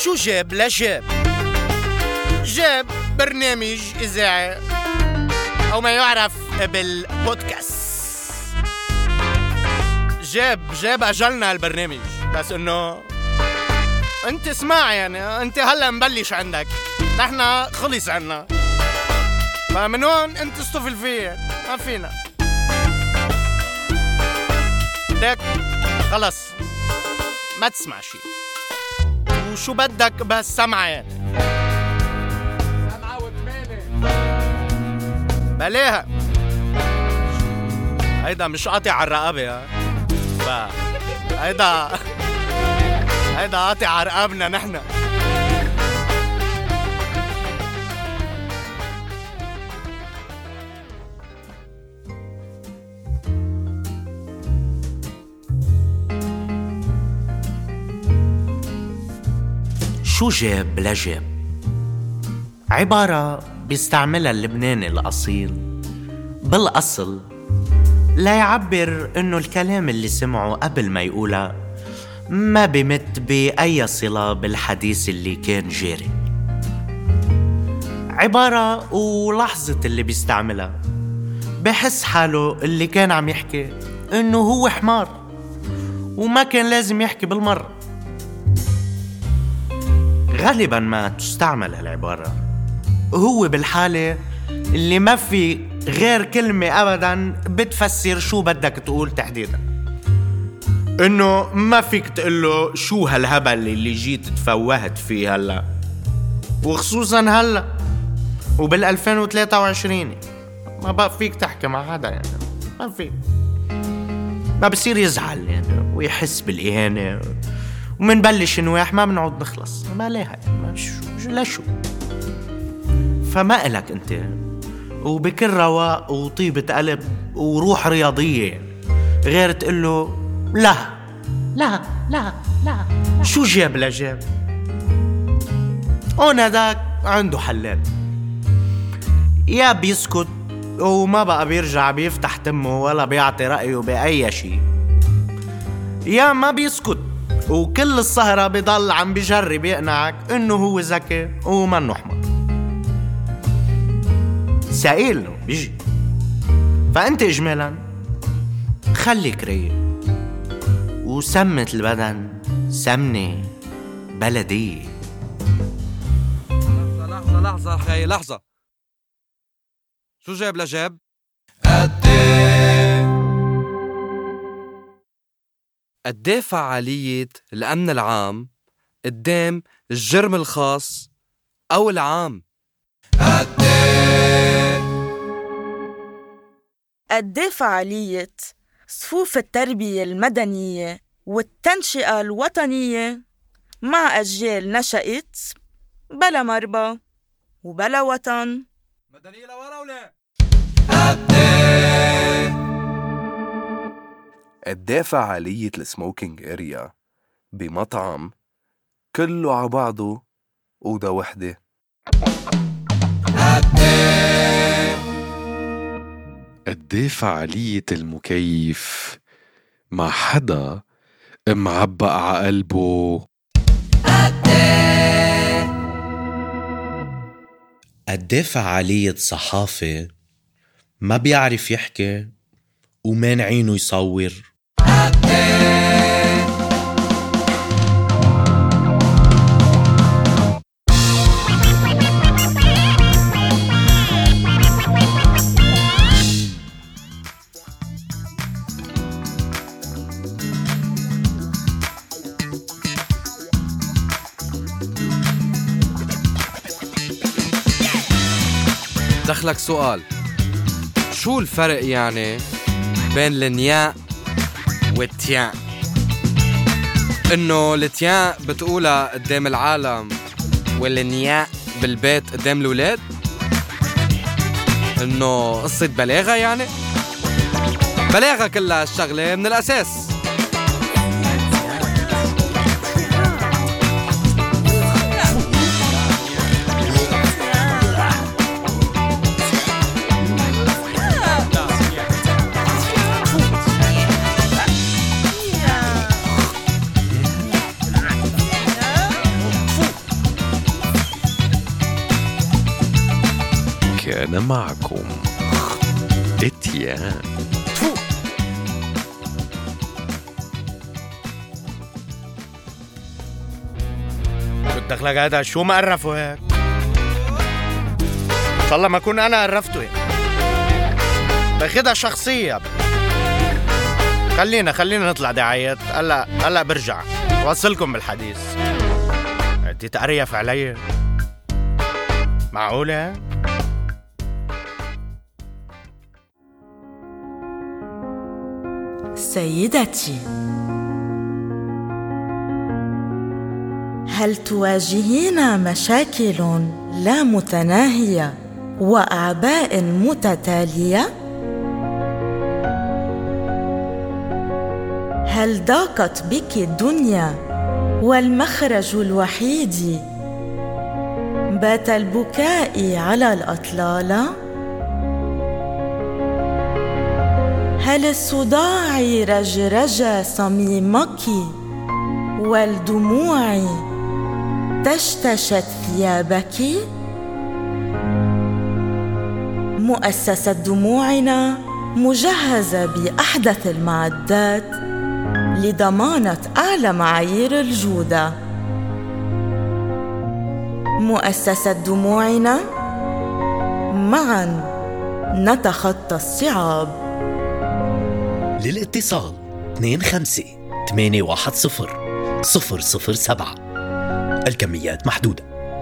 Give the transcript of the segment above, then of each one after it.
شو جاب لجاب؟ جاب برنامج إذاعي أو ما يعرف بالبودكاست. جاب أجلنا البرنامج، بس إنه أنت اسمع، يعني أنت هلأ مبلش عندك، نحنا خلص عنا، فمن هون أنت استفل فيه، ما فينا بدك خلص ما تسمع شي، وشو بدك بس سمعة، يعني سمعة وثمانة بلاها. هيدا مش قاطع على الرقبة، هيدا قاطع على رقابنا نحنا. شو جاب لجاب؟ عبارة بيستعملها اللبناني الأصيل بالأصل لا يعبر إنه الكلام اللي سمعه قبل ما يقولها ما بمت بأي صلة بالحديث اللي كان جاري. عبارة ولحظة اللي بيستعملها بحس حاله اللي كان عم يحكي إنه هو حمار وما كان لازم يحكي بالمرة. غالباً ما تستعمل هالعبارة هو بالحالة اللي ما في غير كلمة أبداً بتفسر شو بدك تقول تحديداً، إنه ما فيك تقوله شو هالهبل اللي جيت تفوهت فيه هلأ، وخصوصاً هلأ وبال2023 ما بقى فيك تحكي مع حدا، يعني ما فيك، ما بصير يزعل يعني ويحس بالإهانة، ومنبلش نواح ما بنعود نخلص، ما ليها لا شو. فما إلك أنت وبكل رواق وطيبة قلب وروح رياضية غير تقوله لا لا لا لا شو جاب لجاب. هون هداك عنده حلال، يا بيسكت وما بقى بيرجع بيفتح تمه ولا بيعطي رأيه بأي شيء، يا ما بيسكت وكل السهرة بيضل عم بيجرب يقنعك إنه هو ذكي ومنه حمار، سائل بيجي. فأنت إجمالا خليك رايق وسمت البدن سمنة بلدية. لحظة خي لحظة، شو جاب لجاب؟ قديه فعالية الأمن العام قدام الجرم الخاص أو العام؟ قديه فعالية صفوف التربية المدنية والتنشئة الوطنية مع أجيال نشأت بلا مربى وبلا وطن. مدنية لورا ولا؟ قديه فعالية السموكينج اريا بمطعم كله عبعضه أوضة وحدة؟ قديه فعالية المكيف مع حدا معبق ع قلبه؟ قديه فعالية صحافة ما بيعرف يحكي ومن عينه يصور؟ دخلك سؤال، شو الفرق يعني بين النياء والتياء؟ إنه التياء بتقولها قدام العالم والنياء بالبيت قدام الولاد؟ إنه قصة بلاغة يعني؟ بلاغة كلها الشغلة من الأساس. وأنا معكم إتيان. بدك هذا شو ما قرفوا هيك؟ إن شاء الله ما أكون أنا قرفته هيك. باخدها شخصية. خلينا نطلع دعايات. هلا برجع واصلكم بالحديث. انت تقريف علي؟ معقولة؟ سيدتي، هل تواجهين مشاكل لا متناهية وأعباء متتالية؟ هل ضاقت بك الدنيا والمخرج الوحيد بات البكاء على الأطلالة؟ هل الصداع رجرج صميمك والدموع تشتشت ثيابك؟ مؤسسة دموعنا مجهزة بأحدث المعدات لضمانة أعلى معايير الجودة. مؤسسة دموعنا، معاً نتخطى الصعاب. للاتصال 25-810-007. الكميات محدودة.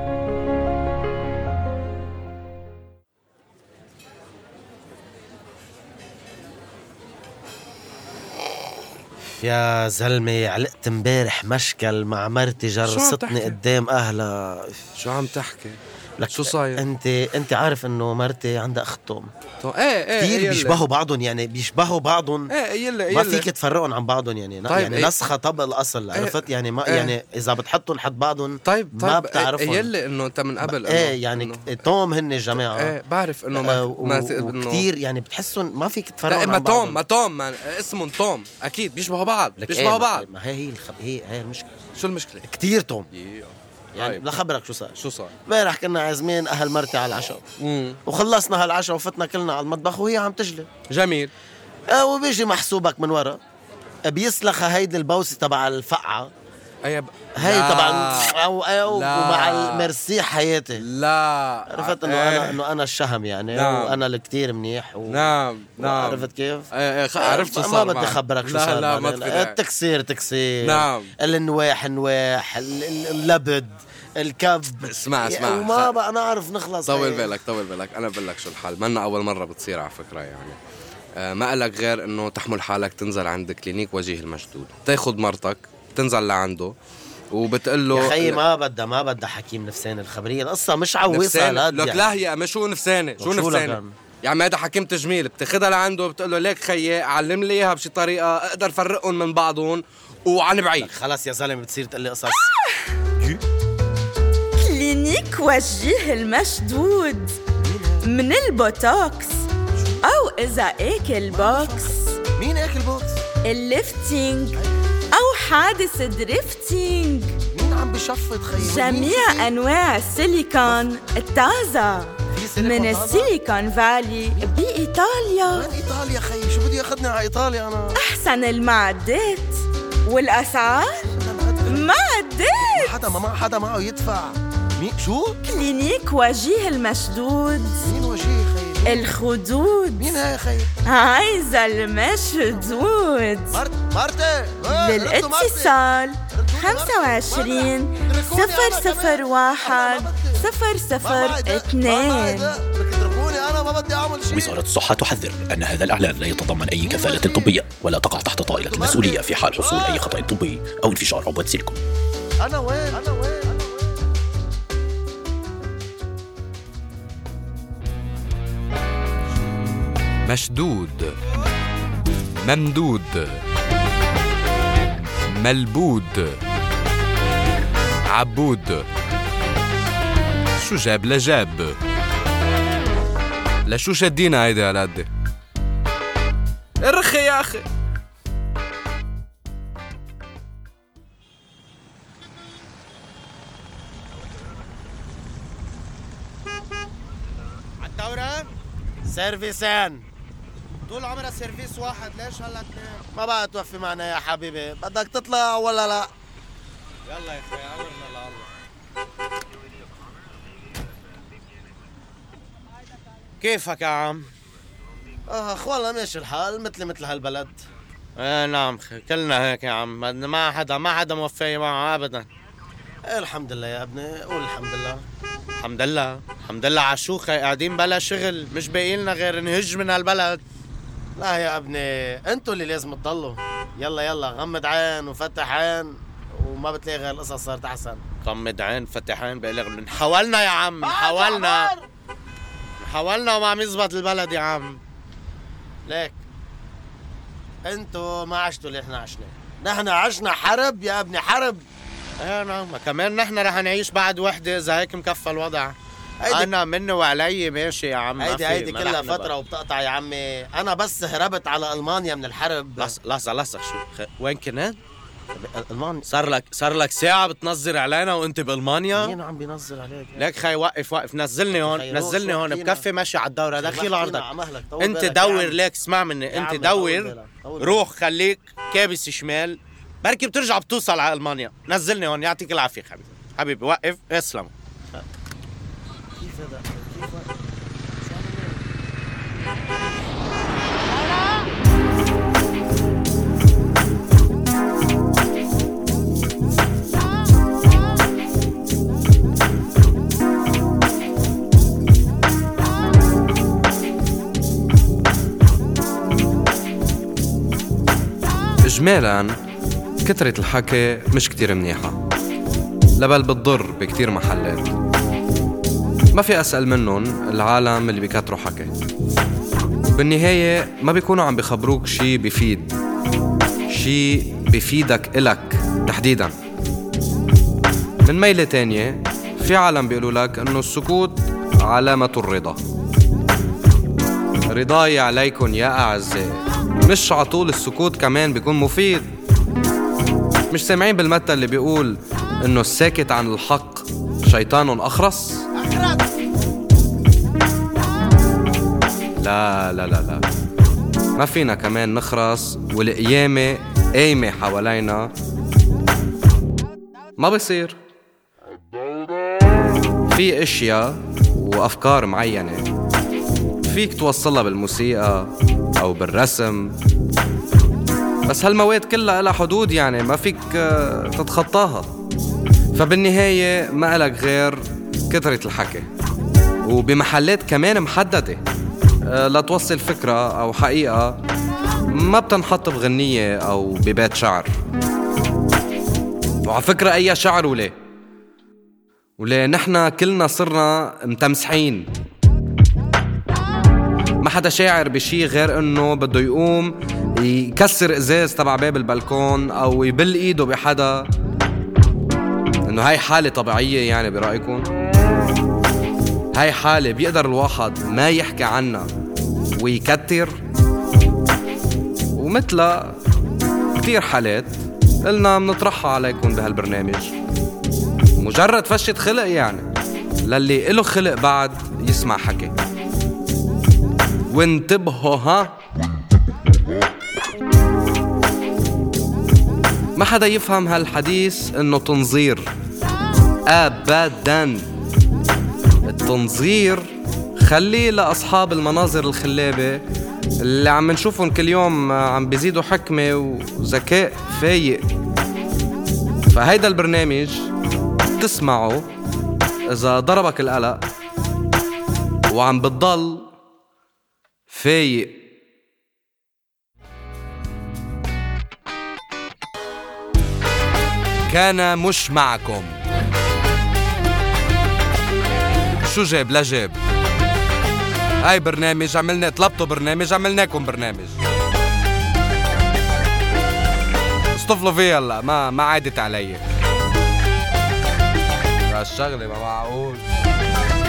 يا زلمة، علقت امبارح مشكل مع مرتي جرستني قدام أهلها. شو عم تحكي؟ لك شو صاير؟ انت عارف انه مرتي عندها اختهم كتير بيشبهوا بعضهم، يعني بيشبهوا بعضهم. ما فيك تفرقهم عن بعضهم، يعني طيب يعني نسخة طب الأصل. عرفت يعني ما يعني إذا بتحطهم حد بعضهم طيب ما بتعرفهم. يلي انه انت من قبل يعني توم هن الجماعة. بعرف انه كتير يعني بتحسهم ما فيك تفرقهم عن بعضهم. ما توم اسمهم توم، اكيد بيشبهوا بعض. ما هي المشكلة. شو المشكلة؟ كتير توم. يعني لا خبرك شو صار. امبارح كنا عازمين اهل مرتي على العشاء، وخلصنا هالعشاء وفتنا كلنا على المطبخ وهي عم تجلب. جميل. وبيجي محسوبك من ورا بيسلخها هيدي البوسه تبع الفقعه. هي طبعا ومع المرسي حياتي. لا عرفت انه انا الشهم يعني. وانا الكتير منيح نعم عرفت كيف؟ عرفت شو صار. ما بدي خبرك شو صار. لا التكسير نعم. النواح اللبد الكب. اسمع وما بقى نعرف نخلص. طول بالك انا بقول لك شو الحل. منا اول مره بتصير على فكره يعني. ما قالك غير انه تحمل حالك تنزل عند كلينيك وجيه المشدود، تاخد مرتك تنزل لعنده وبتقول له يا خيي ما بدها حكيم نفساني. الخبريه القصه مش عويصه. لك لا هي مش شو نفساني. يعني هذا حكيم تجميل، بتاخدها لعنده بتقول له ليك خيي علم لي اياها بشي طريقه اقدر فرقهم من بعضهم وعن بعيد. خلاص يا زلمه بتصير تقول لي قصص. كلينيك وجيه المشدود من البوتوكس، أو إذا أكل بوكس. مين أكل بوكس؟ الليفتينج أو حادث دريفتينج. مين عم بشفط خيي؟ جميع أنواع السيليكون التازة من السيليكون فالي بإيطاليا. وين إيطاليا خيي؟ شو بدي ياخدني على إيطاليا أنا؟ أحسن المعدات والأسعار. معدات ما حدا معه يدفع. مين شو؟ كلينيك وجيه المشدود. مين وجيه خيي؟ الخدود. مين هاي خيي؟ عايزة المشدود. مرتي للاتصال 25-001-002. وزارة الصحة تحذر أن هذا الإعلان لا يتضمن أي كفالة طبية ولا تقع تحت طائلة المسؤولية في حال حصول أي خطأ طبي أو انفجار عبوة سيليكون. أنا وين؟ مشدود، ممدود، ملبود، عبود. شو جاب لجاب؟ لشو شدينا هيدا على قدي؟ ارخي يا أخي. الدورة؟ سيرفيسين. طول عمرها سيرفيس واحد، ليش هلا اثنين؟ ما بقى توفي معنا يا حبيبي، بدك تطلع ولا لا؟ يلا يا اخوي امرنا لله. كيفك يا عم؟ اخ والله ماشي الحال مثل هالبلد. ايه نعم كلنا هيك يا عم، ما حدا موفي معه ابدا. ايه الحمد لله يا ابني، قول الحمد لله. الحمد لله على شو خي، قاعدين بلا شغل، مش باقي لنا غير نهج من هالبلد. لا يا ابني انتوا اللي لازم تضلوا. يلا غمض عين وفتح عين وما بتلاقي غير القصص صارت احسن. غمض عين فتح عين بقلق. حاولنا يا عم، حاولنا وما عم يزبط البلد يا عم. ليك انتوا ما عشتوا اللي احنا عشنا. نحن عشنا حرب يا ابني، حرب. ايه نعم، كمان نحن رح نعيش بعد وحدة اذا هيك مكفى الوضع. انا منه وعلي ماشي يا عم. هيدي كلها فترة وبتقطع يا عمي. انا بس هربت على المانيا من الحرب. لحظة شو وين كنت؟ المانيا. صار لك ساعة بتنظر علينا وانت بالمانيا؟ مين عم بينظر عليك؟ ليك خي وقف نزلني هون بكفي ماشي على الدورة. دخيل عرضك انت دور. ليك اسمع مني، انت دور روح خليك كابس شمال، بركي بترجع بتوصل على المانيا. نزلني هون يعطيك العافية حبيبي وقف اسلم. كيف هذا؟ إجمالاً كترة الحكي مش كتير منيحة، لبل بتضر بكتير محلات. ما في أسأل منهم العالم اللي بيكتروا حكي. بالنهاية ما بيكونوا عم بيخبروك شي بيفيدك إلك تحديداً. من ميلة تانية في عالم بيقولوا لك إنه السكوت علامة الرضا. رضاي عليكم يا أعزائي، مش عطول السكوت كمان بيكون مفيد. مش سامعين بالمثل اللي بيقول إنه الساكت عن الحق شيطان أخرس؟ لا ما فينا كمان نخرس والقيامة قايمة حوالينا. ما بصير. في اشياء وافكار معينة فيك توصلها بالموسيقى او بالرسم، بس هالمواد كلها لها حدود، يعني ما فيك تتخطاها. فبالنهاية ما لك غير كثرة الحكي، وبمحلات كمان محددة لتوصل فكرة أو حقيقة ما بتنحط بغنية أو ببيت شعر. وعلى فكرة أي شعر وليه نحنا كلنا صرنا متمسحين. ما حدا شاعر بشي غير انه بده يقوم يكسر ازاز تبع باب البلكون او يبل ايده بحدا. انه هاي حالة طبيعية يعني برأيكم؟ هاي حالة بيقدر الواحد ما يحكي عنها ويكتر؟ ومثل كتير حالات قلنا منطرحها عليكم بهالبرنامج، مجرد فشة خلق يعني للي إله خلق بعد يسمع حكي. وانتبهوا ما حدا يفهم هالحديث انه تنظير ابدا. التنظير خليه لاصحاب المناظر الخلابة اللي عم نشوفهم كل يوم عم بيزيدوا حكمة وذكاء فايق. فهيدا البرنامج تسمعه اذا ضربك القلق وعم بتضل فايق. كان مش معكم شو جاب لا جاب. هاي برنامج عملنا، طلبتوا برنامج عملناكم برنامج. اصطفلوا فيه هلا، ما عادت علي الشغلة، ما معقول.